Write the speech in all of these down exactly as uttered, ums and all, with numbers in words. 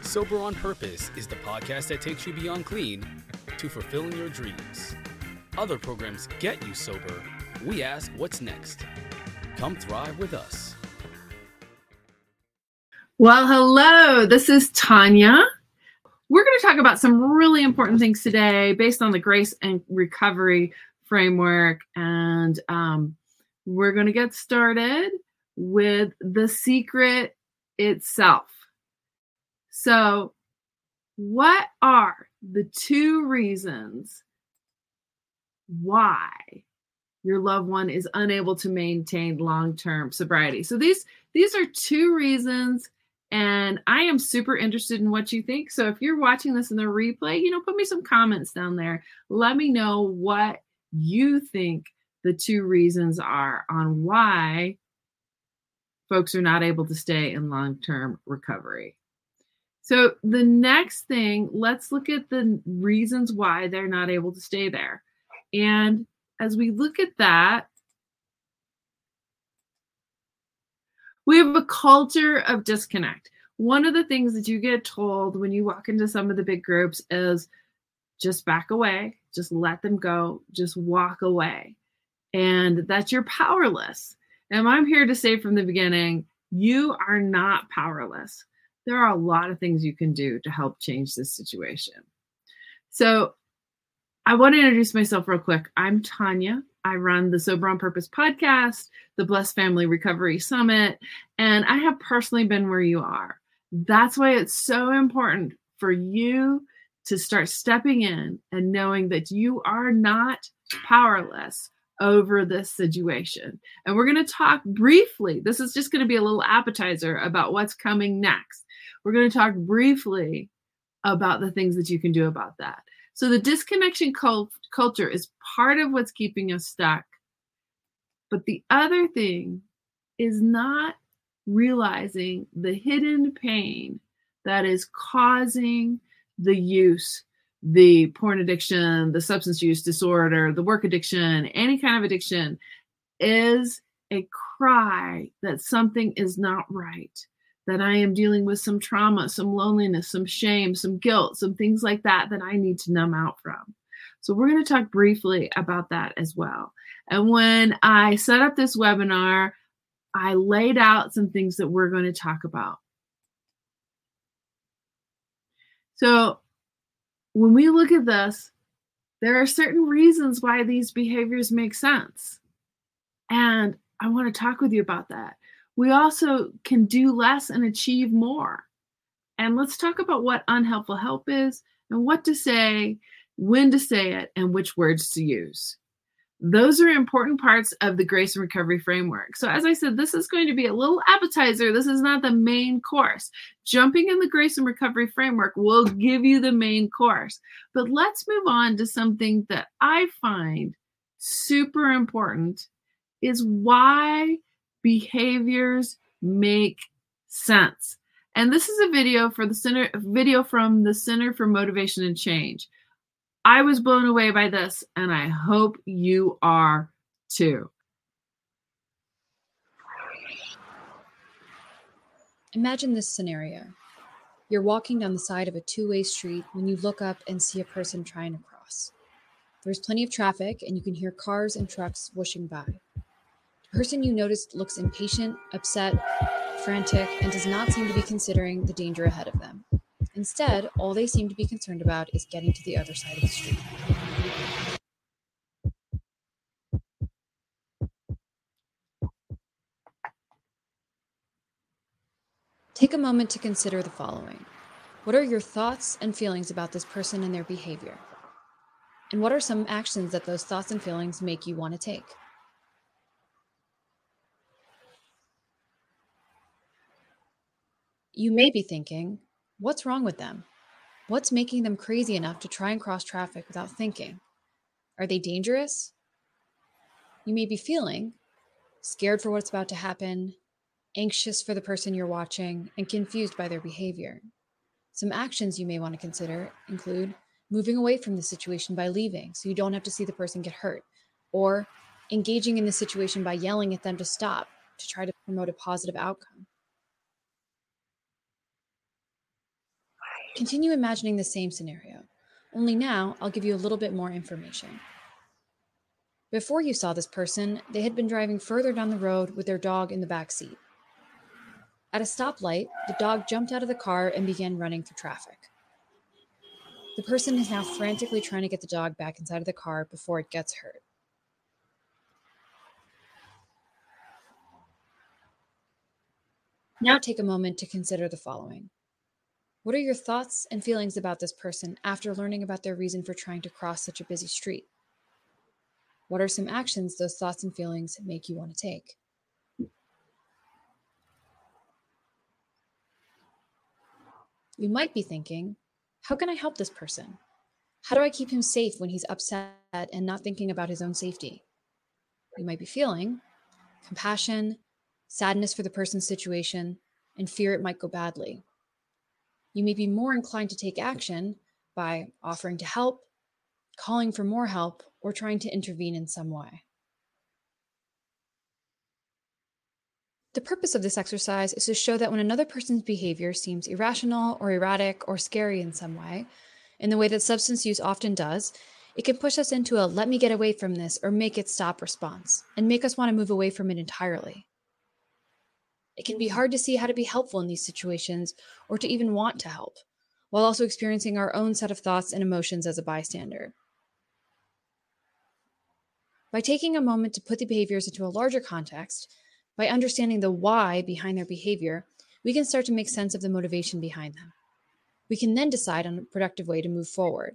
Sober on Purpose is the podcast that takes you beyond clean to fulfilling your dreams. Other programs get you sober. We ask, what's next? Come thrive with us. Well, hello, this is Tanya. We're going to talk about some really important things today based on the Grace and Recovery framework. And um, we're going to get started with the secret itself. So, what are the two reasons why your loved one is unable to maintain long-term sobriety? So these these are two reasons, and I am super interested in what you think. So if you're watching this in the replay, you know, put me some comments down there. Let me know what you think the two reasons are on why folks are not able to stay in long-term recovery. So the next thing, let's look at the reasons why they're not able to stay there. And as we look at that, we have a culture of disconnect. One of the things that you get told when you walk into some of the big groups is just back away, just let them go, just walk away, and that you're powerless. And I'm here to say from the beginning, you are not powerless. There are a lot of things you can do to help change this situation. So I want to introduce myself real quick. I'm Tanya. I run the Sober on Purpose podcast, the Blessed Family Recovery Summit, and I have personally been where you are. That's why it's so important for you to start stepping in and knowing that you are not powerless over this situation. And we're going to talk briefly. This is just going to be a little appetizer about what's coming next. We're going to talk briefly about the things that you can do about that. So the disconnection cult- culture is part of what's keeping us stuck. But the other thing is not realizing the hidden pain that is causing the use, the porn addiction, the substance use disorder, the work addiction, any kind of addiction, is a cry that something is not right, that I am dealing with some trauma, some loneliness, some shame, some guilt, some things like that that I need to numb out from. So we're going to talk briefly about that as well. And when I set up this webinar, I laid out some things that we're going to talk about. So when we look at this, there are certain reasons why these behaviors make sense. And I want to talk with you about that. We also can do less and achieve more. And let's talk about what unhelpful help is and what to say, when to say it, and which words to use. Those are important parts of the Grace and Recovery framework. So as I said, this is going to be a little appetizer. This is not the main course. Jumping in the Grace and Recovery framework will give you the main course. But let's move on to something that I find super important, is why behaviors make sense. And this is a video for the center, a video from the Center for Motivation and Change. I was blown away by this, and I hope you are too. Imagine this scenario. You're walking down the side of a two-way street when you look up and see a person trying to cross. There's plenty of traffic, and you can hear cars and trucks whooshing by. The person you noticed looks impatient, upset, frantic, and does not seem to be considering the danger ahead of them. Instead, all they seem to be concerned about is getting to the other side of the street. Take a moment to consider the following. What are your thoughts and feelings about this person and their behavior? And what are some actions that those thoughts and feelings make you want to take? You may be thinking, what's wrong with them? What's making them crazy enough to try and cross traffic without thinking? Are they dangerous? You may be feeling scared for what's about to happen, anxious for the person you're watching, and confused by their behavior. Some actions you may want to consider include moving away from the situation by leaving so you don't have to see the person get hurt, or engaging in the situation by yelling at them to stop to try to promote a positive outcome. Continue imagining the same scenario, only now I'll give you a little bit more information. Before you saw this person, they had been driving further down the road with their dog in the back seat. At a stoplight, the dog jumped out of the car and began running through traffic. The person is now frantically trying to get the dog back inside of the car before it gets hurt. Now take a moment to consider the following. What are your thoughts and feelings about this person after learning about their reason for trying to cross such a busy street? What are some actions those thoughts and feelings make you want to take? You might be thinking, how can I help this person? How do I keep him safe when he's upset and not thinking about his own safety? You might be feeling compassion, sadness for the person's situation, and fear it might go badly. You may be more inclined to take action by offering to help, calling for more help, or trying to intervene in some way. The purpose of this exercise is to show that when another person's behavior seems irrational or erratic or scary in some way, in the way that substance use often does, it can push us into a let me get away from this or make it stop response and make us want to move away from it entirely. It can be hard to see how to be helpful in these situations or to even want to help, while also experiencing our own set of thoughts and emotions as a bystander. By taking a moment to put the behaviors into a larger context, by understanding the why behind their behavior, we can start to make sense of the motivation behind them. We can then decide on a productive way to move forward.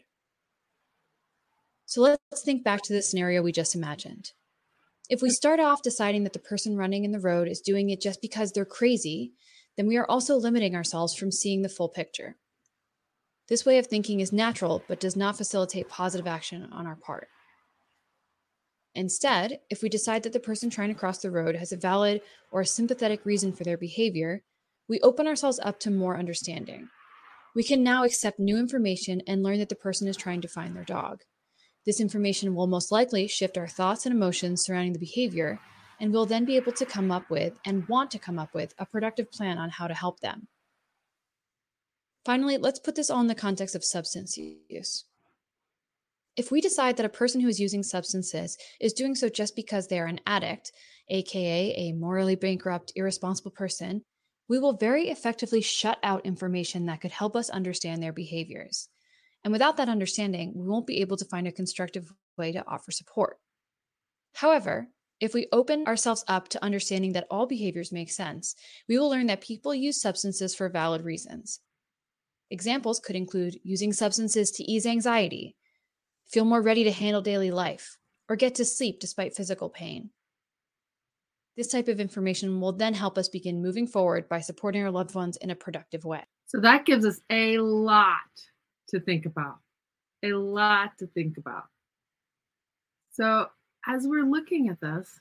So let's think back to the scenario we just imagined. If we start off deciding that the person running in the road is doing it just because they're crazy, then we are also limiting ourselves from seeing the full picture. This way of thinking is natural, but does not facilitate positive action on our part. Instead, if we decide that the person trying to cross the road has a valid or a sympathetic reason for their behavior, we open ourselves up to more understanding. We can now accept new information and learn that the person is trying to find their dog. This information will most likely shift our thoughts and emotions surrounding the behavior, and we'll then be able to come up with and want to come up with a productive plan on how to help them. Finally, let's put this all in the context of substance use. If we decide that a person who is using substances is doing so just because they are an addict, aka a morally bankrupt, irresponsible person, we will very effectively shut out information that could help us understand their behaviors. And without that understanding, we won't be able to find a constructive way to offer support. However, if we open ourselves up to understanding that all behaviors make sense, we will learn that people use substances for valid reasons. Examples could include using substances to ease anxiety, feel more ready to handle daily life, or get to sleep despite physical pain. This type of information will then help us begin moving forward by supporting our loved ones in a productive way. So that gives us a lot to think about, a lot to think about. So as we're looking at this,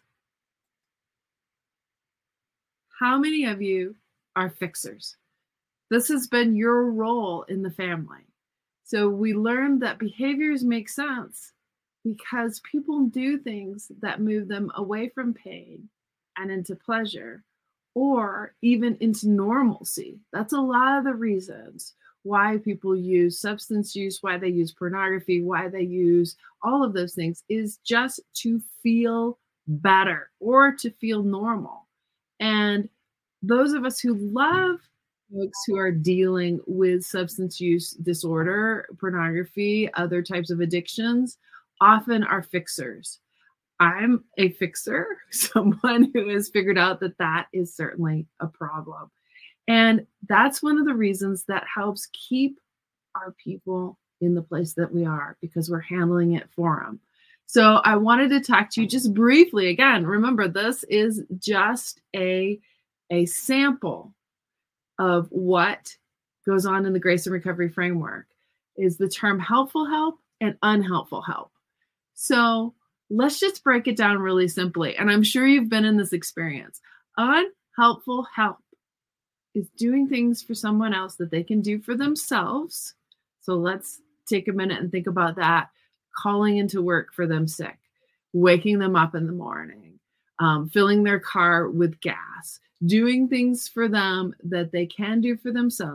how many of you are fixers? This has been your role in the family. So we learned that behaviors make sense because people do things that move them away from pain and into pleasure, or even into normalcy. That's a lot of the reasons why people use substance use, why they use pornography, why they use all of those things, is just to feel better or to feel normal. And those of us who love folks who are dealing with substance use disorder, pornography, other types of addictions, often are fixers. I'm a fixer, someone who has figured out that that is certainly a problem. And that's one of the reasons that helps keep our people in the place that we are, because we're handling it for them. So I wanted to talk to you just briefly. Again, remember, this is just a, a sample of what goes on in the Grace and Recovery Framework, is the term helpful help and unhelpful help. So let's just break it down really simply. And I'm sure you've been in this experience. Unhelpful help is doing things for someone else that they can do for themselves. So let's take a minute and think about that. Calling into work for them sick, waking them up in the morning, um, filling their car with gas, doing things for them that they can do for themselves,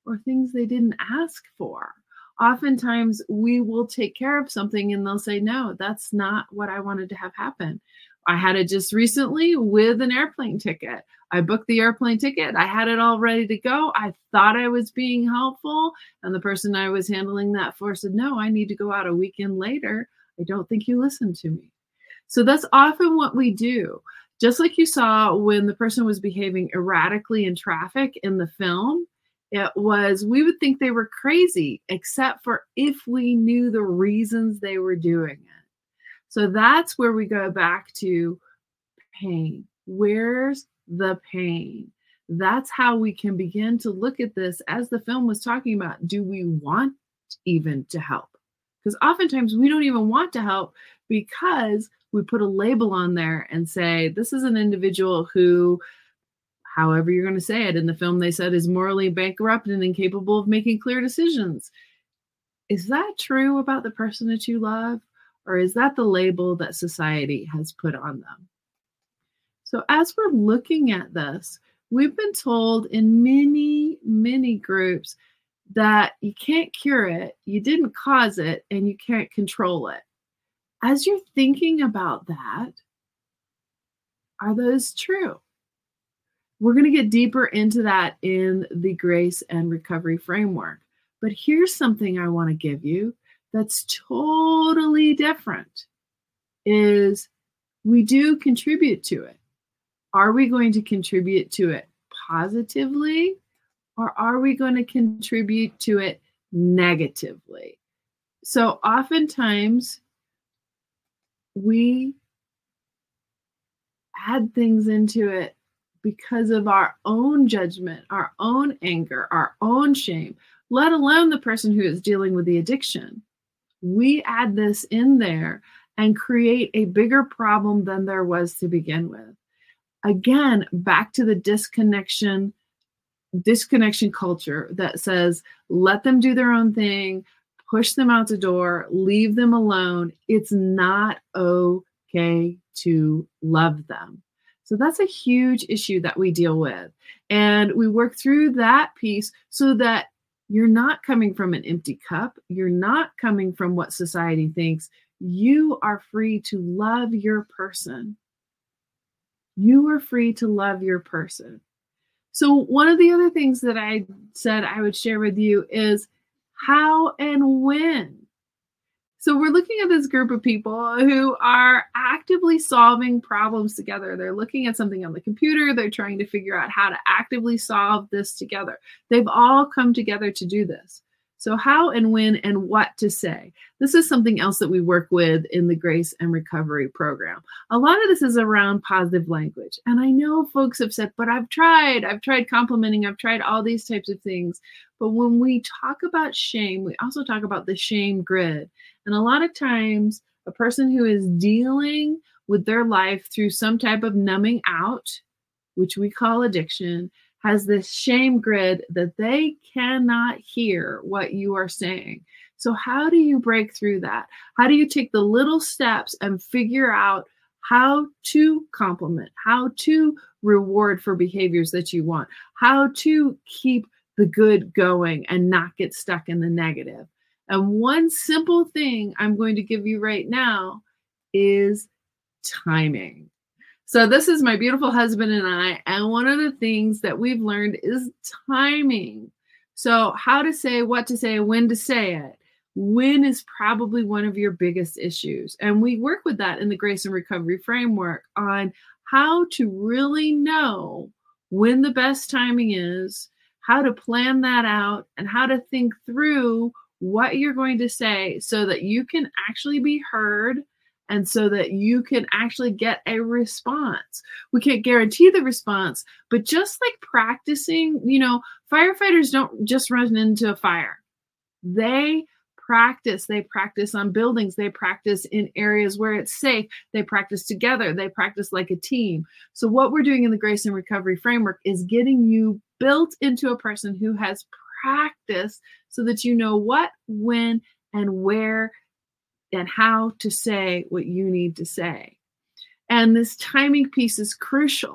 or things they didn't ask for. Oftentimes we will take care of something and they'll say, no, that's not what I wanted to have happen. I had it just recently with an airplane ticket. I booked the airplane ticket. I had it all ready to go. I thought I was being helpful. And the person I was handling that for said, no, I need to go out a weekend later. I don't think you listened to me. So that's often what we do. Just like you saw when the person was behaving erratically in traffic in the film, it was, we would think they were crazy, except for if we knew the reasons they were doing it. So that's where we go back to pain. Where's the pain? That's how we can begin to look at this, as the film was talking about. Do we want even to help? Because oftentimes we don't even want to help because we put a label on there and say, this is an individual who, however you're going to say it, in the film they said is morally bankrupt and incapable of making clear decisions. Is that true about the person that you love? Or is that the label that society has put on them? So as we're looking at this, we've been told in many, many groups that you can't cure it, you didn't cause it, and you can't control it. As you're thinking about that, are those true? We're going to get deeper into that in the Grace and Recovery Framework. But here's something I want to give you that's totally different, is we do contribute to it. Are we going to contribute to it positively, or are we going to contribute to it negatively? So oftentimes we add things into it because of our own judgment, our own anger, our own shame, let alone the person who is dealing with the addiction. We add this in there and create a bigger problem than there was to begin with. Again, back to the disconnection, disconnection culture that says, let them do their own thing, push them out the door, leave them alone. It's not okay to love them. So that's a huge issue that we deal with. And we work through that piece so that you're not coming from an empty cup. You're not coming from what society thinks. You are free to love your person. You are free to love your person. So one of the other things that I said I would share with you is how and when. So we're looking at this group of people who are actively solving problems together. They're looking at something on the computer. They're trying to figure out how to actively solve this together. They've all come together to do this. So how and when and what to say. This is something else that we work with in the Grace and Recovery program. A lot of this is around positive language. And I know folks have said, but I've tried, I've tried complimenting, I've tried all these types of things. But when we talk about shame, we also talk about the shame grid. And a lot of times a person who is dealing with their life through some type of numbing out, which we call addiction, has this shame grid that they cannot hear what you are saying. So how do you break through that? How do you take the little steps and figure out how to compliment, how to reward for behaviors that you want, how to keep the good going and not get stuck in the negative? And one simple thing I'm going to give you right now is timing. So this is my beautiful husband and I, and one of the things that we've learned is timing. So how to say, what to say, when to say it. When is probably one of your biggest issues. And we work with that in the Grace and Recovery Framework on how to really know when the best timing is, how to plan that out, and how to think through what you're going to say so that you can actually be heard and so that you can actually get a response. We can't guarantee the response, but just like practicing, you know, firefighters don't just run into a fire. They practice. They practice on buildings. They practice in areas where it's safe. They practice together. They practice like a team. So what we're doing in the Grace and Recovery Framework is getting you built into a person who has practice so that you know what, when, and where, and how to say what you need to say. And this timing piece is crucial.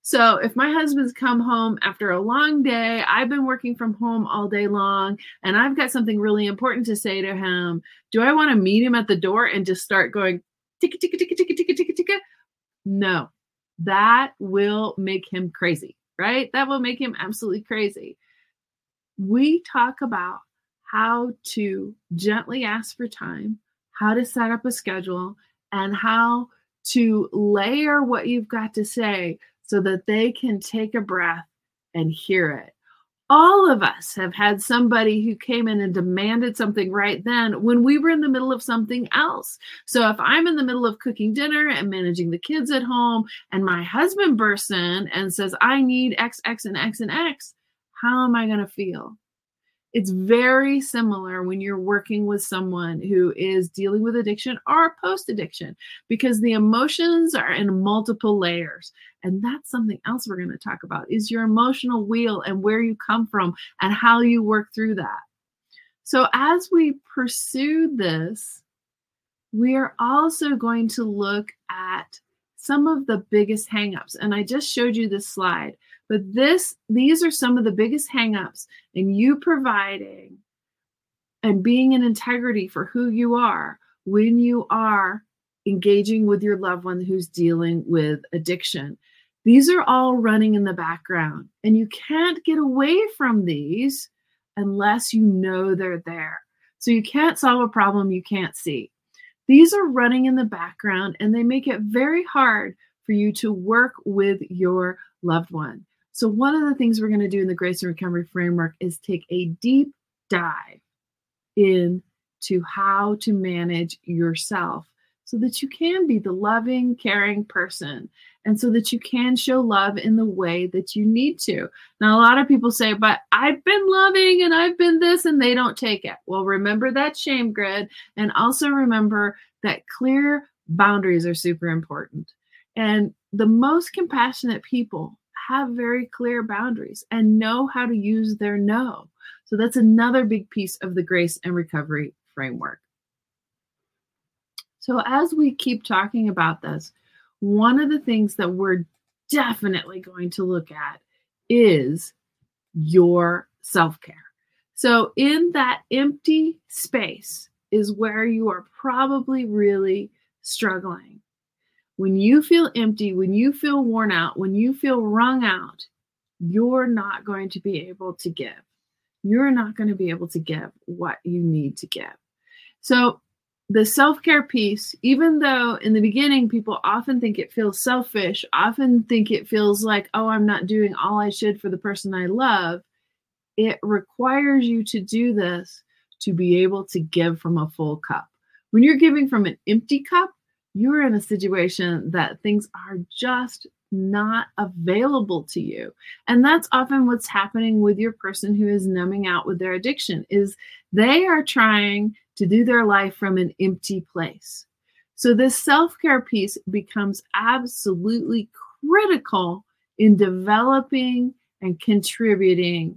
So if my husband's come home after a long day, I've been working from home all day long, and I've got something really important to say to him, do I want to meet him at the door and just start going ticka, ticka, ticka, ticka, ticka, ticka, ticka? No, that will make him crazy, right? That will make him absolutely crazy. We talk about how to gently ask for time, how to set up a schedule, and how to layer what you've got to say so that they can take a breath and hear it. All of us have had somebody who came in and demanded something right then when we were in the middle of something else. So if I'm in the middle of cooking dinner and managing the kids at home, and my husband bursts in and says, I need X, X, and X, and X, how am I going to feel? It's very similar when you're working with someone who is dealing with addiction or post-addiction, because the emotions are in multiple layers. And that's something else we're going to talk about, is your emotional wheel and where you come from and how you work through that. So as we pursue this, we are also going to look at some of the biggest hangups. And I just showed you this slide. But this, these are some of the biggest hangups in you providing and being in integrity for who you are when you are engaging with your loved one who's dealing with addiction. These are all running in the background, and you can't get away from these unless you know they're there. So you can't solve a problem you can't see. These are running in the background, and they make it very hard for you to work with your loved one. So one of the things we're going to do in the Grace and Recovery Framework is take a deep dive into how to manage yourself so that you can be the loving, caring person, and so that you can show love in the way that you need to. Now, a lot of people say, but I've been loving and I've been this, and they don't take it. Well, remember that shame grid, and also remember that clear boundaries are super important. And the most compassionate people have very clear boundaries and know how to use their no. So that's another big piece of the Grace and Recovery Framework. So as we keep talking about this, one of the things that we're definitely going to look at is your self-care. So in that empty space is where you are probably really struggling. When you feel empty, when you feel worn out, when you feel wrung out, you're not going to be able to give. You're not going to be able to give what you need to give. So the self-care piece, even though in the beginning people often think it feels selfish, often think it feels like, oh, I'm not doing all I should for the person I love, it requires you to do this to be able to give from a full cup. When you're giving from an empty cup, you're in a situation that things are just not available to you. And that's often what's happening with your person who is numbing out with their addiction, is they are trying to do their life from an empty place. So this self-care piece becomes absolutely critical in developing and contributing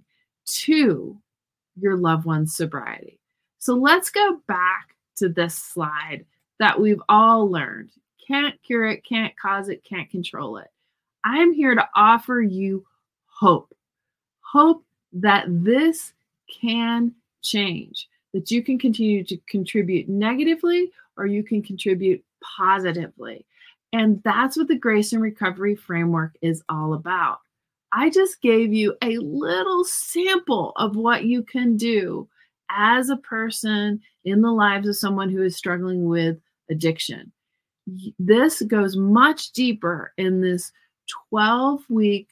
to your loved one's sobriety. So let's go back to this slide that we've all learned. Can't cure it, can't cause it, can't control it. I'm here to offer you hope. Hope that this can change, that you can continue to contribute negatively or you can contribute positively. And that's what the Grace and Recovery Framework is all about. I just gave you a little sample of what you can do as a person in the lives of someone who is struggling with addiction. This goes much deeper in this twelve-week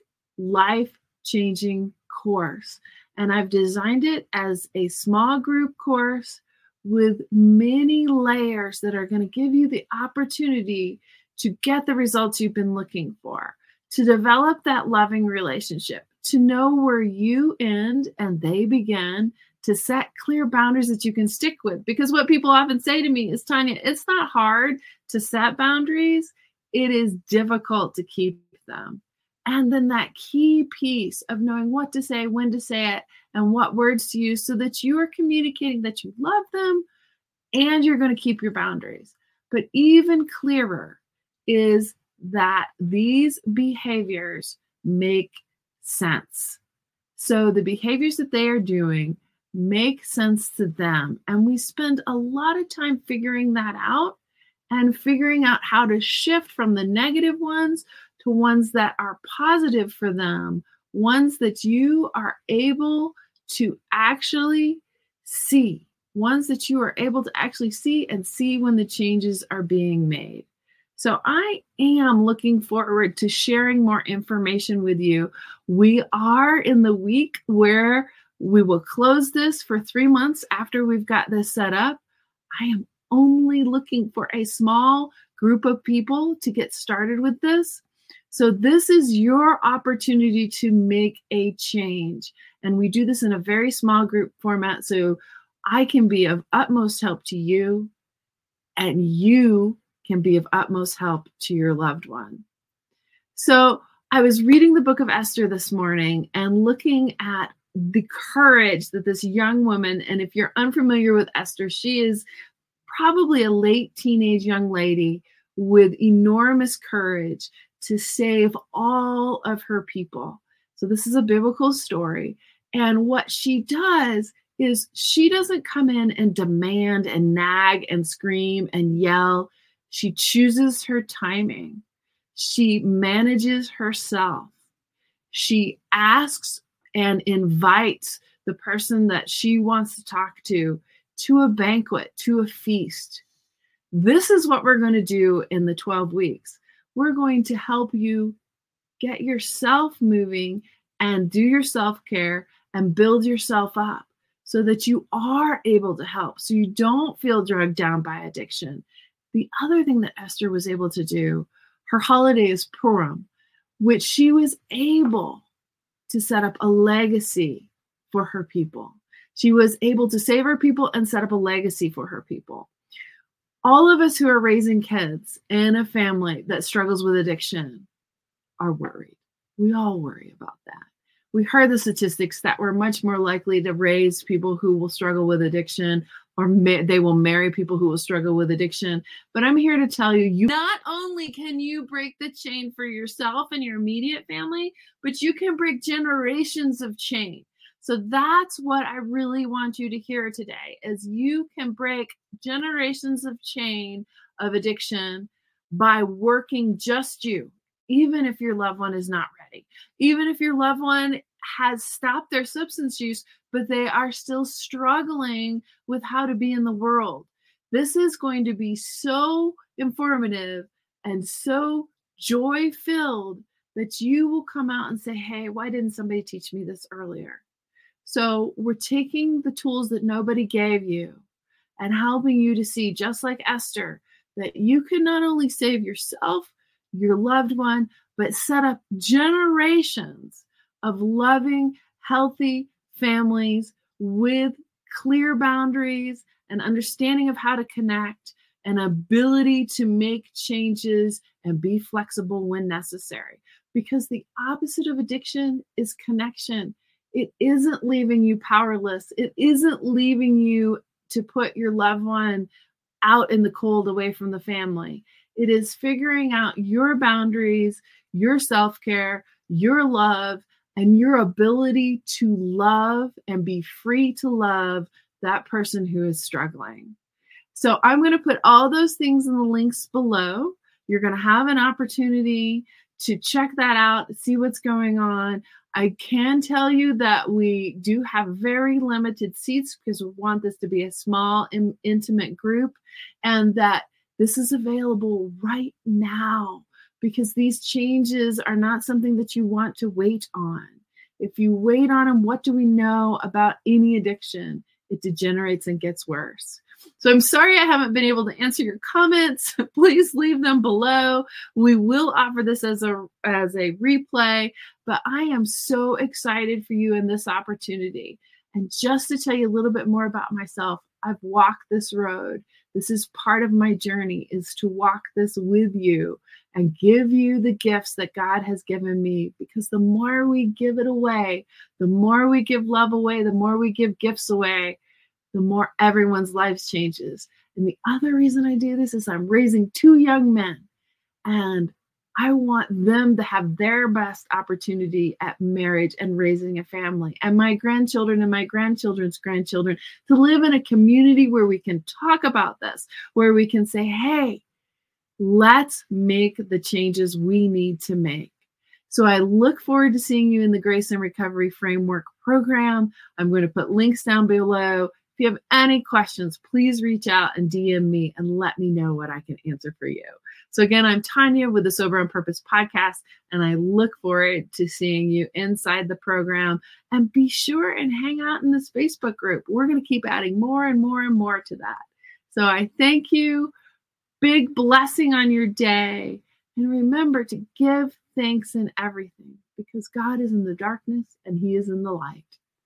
life-changing course. And I've designed it as a small group course with many layers that are going to give you the opportunity to get the results you've been looking for, to develop that loving relationship, to know where you end and they begin, to set clear boundaries that you can stick with. Because what people often say to me is, Tanya, it's not hard to set boundaries. It is difficult to keep them. And then that key piece of knowing what to say, when to say it, and what words to use so that you are communicating that you love them and you're going to keep your boundaries. But even clearer is that these behaviors make sense. So the behaviors that they are doing make sense to them. And we spend a lot of time figuring that out and figuring out how to shift from the negative ones to ones that are positive for them, ones that you are able to actually see, ones that you are able to actually see and see when the changes are being made. So I am looking forward to sharing more information with you. We are in the week where we will close this for three months after we've got this set up. I am only looking for a small group of people to get started with this. So this is your opportunity to make a change. And we do this in a very small group format, so I can be of utmost help to you, and you can be of utmost help to your loved one. So I was reading the book of Esther this morning and looking at the courage that this young woman, and if you're unfamiliar with Esther, she is probably a late teenage young lady with enormous courage to save all of her people. So this is a biblical story. And what she does is she doesn't come in and demand and nag and scream and yell. She chooses her timing. She manages herself. She asks and invites the person that she wants to talk to to a banquet, to a feast. This is what we're going to do in the twelve weeks. We're going to help you get yourself moving and do your self-care and build yourself up so that you are able to help, so you don't feel drugged down by addiction. The other thing that Esther was able to do, her holiday is Purim, which she was able to set up a legacy for her people. She was able to save her people and set up a legacy for her people. All of us who are raising kids in a family that struggles with addiction are worried. We all worry about that. We heard the statistics that we're much more likely to raise people who will struggle with addiction, or ma- they will marry people who will struggle with addiction. But I'm here to tell you, you not only can you break the chain for yourself and your immediate family, but you can break generations of chain. So that's what I really want you to hear today, is you can break generations of chain of addiction by working just you, even if your loved one is not ready, even if your loved one has stopped their substance use, but they are still struggling with how to be in the world. This is going to be so informative and so joy-filled that you will come out and say, hey, why didn't somebody teach me this earlier? So we're taking the tools that nobody gave you and helping you to see, just like Esther, that you can not only save yourself, your loved one, but set up generations of loving, healthy families with clear boundaries and understanding of how to connect and ability to make changes and be flexible when necessary. Because the opposite of addiction is connection. It isn't leaving you powerless. It isn't leaving you to put your loved one out in the cold away from the family. It is figuring out your boundaries, your self-care, your love, and your ability to love and be free to love that person who is struggling. So I'm going to put all those things in the links below. You're going to have an opportunity to check that out, see what's going on. I can tell you that we do have very limited seats because we want this to be a small, in, intimate group, and that this is available right now because these changes are not something that you want to wait on. If you wait on them, what do we know about any addiction? It degenerates and gets worse. So I'm sorry I haven't been able to answer your comments. Please leave them below. We will offer this as a, as a replay, but I am so excited for you in this opportunity. And just to tell you a little bit more about myself, I've walked this road. This is part of my journey, is to walk this with you and give you the gifts that God has given me. Because the more we give it away, the more we give love away, the more we give gifts away, the more everyone's lives changes. And the other reason I do this is I'm raising two young men, and I want them to have their best opportunity at marriage and raising a family, and my grandchildren and my grandchildren's grandchildren to live in a community where we can talk about this, where we can say, hey, let's make the changes we need to make. So I look forward to seeing you in the Grace and Recovery Framework program. I'm going to put links down below. If you have any questions, please reach out and D M me and let me know what I can answer for you. So again, I'm Tanya with the Sober on Purpose podcast, and I look forward to seeing you inside the program. And be sure and hang out in this Facebook group. We're going to keep adding more and more and more to that. So I thank you. Big blessing on your day. And remember to give thanks in everything, because God is in the darkness and He is in the light.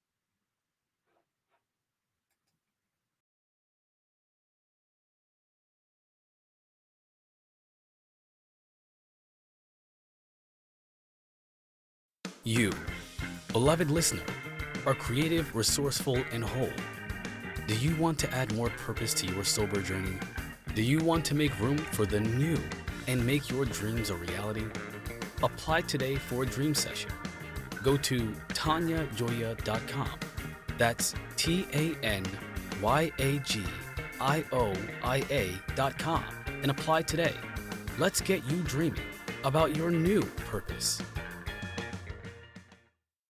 You, beloved listener, are creative, resourceful, and whole. Do you want to add more purpose to your sober journey? Do you want to make room for the new and make your dreams a reality? Apply today for a dream session. Go to tanya joya dot com. That's T A N Y A G I O I A dot com and apply today. Let's get you dreaming about your new purpose.